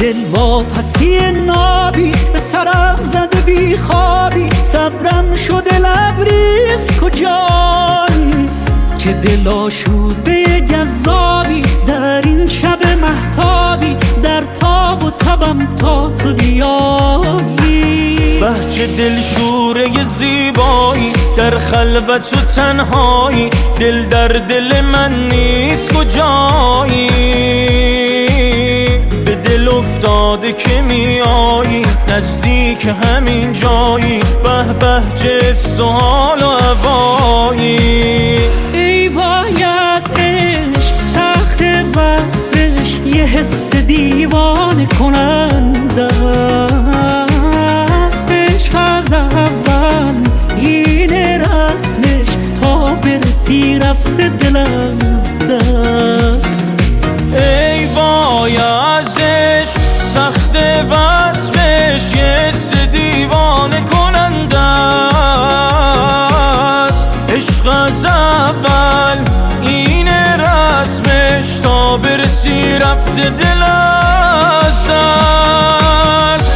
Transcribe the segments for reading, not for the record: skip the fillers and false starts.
دل واپسی نابی به سرم زده بی خوابی، صبرم شده لبریز کجایی؟ چه دل آشوده جذابی در این شب مهتابی، در تاب و تبم تا تو بیایی. بهچه دلشوره زیبایی در خلوت و تنهایی، دل در دل من نیست کجایی؟ به دل افتاده که میایی نزدیک همین جایی، به به چه حال و هوایی. ای وای از عشق سخت وصفش، یه حس دیوانه کننده است. عشق از اول اینه رسمش، تا برسی رفته دل از دست. ای وای از عشق سخت وصفش، یه حس دیوانه کننده است. عشق از اول اینه رسمش، تا برسی رفته دل از دست.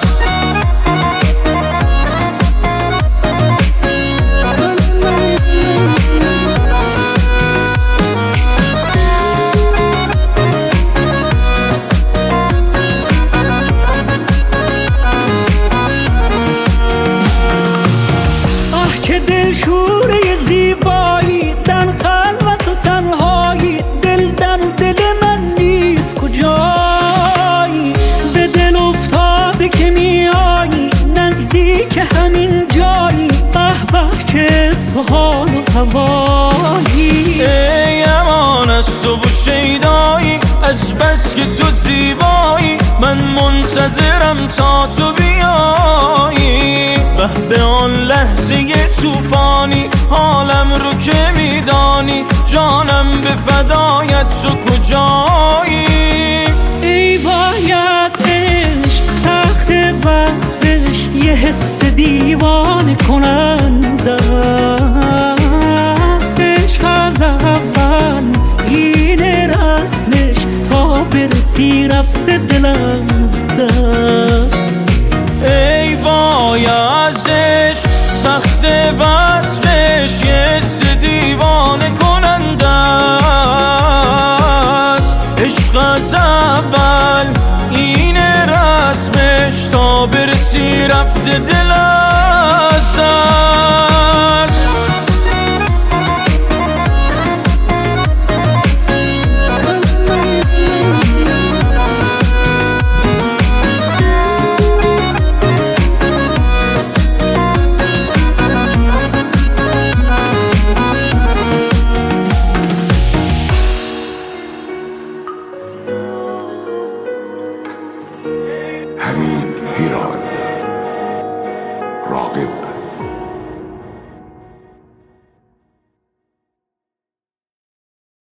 چه دلشوره زیبایی در خلوت و تنهایی، دل در دل من نیست کجایی؟ به دل افتاده که میایی نزدیک همین جایی، به به چه حال و هوایی. ای امان از تو و شیدایی، از بس که تو زیبایی من منتظرم تا تو بیایی. به آن لحظه طوفانی حالم رو که میدانی، جانم به فدایت تو کجایی؟ ای وای از عشق سخت وصفش، یه حس دیوانه کننده است. عشق از اول اینه رسمش، تا برسی رفته دل از دست. ای وای از عشق سخت وصفش، یه حس دیوانه کننده است. عشق از اول اینه رسمش، تا برسی رفته دل از دست. Hamid Hiran.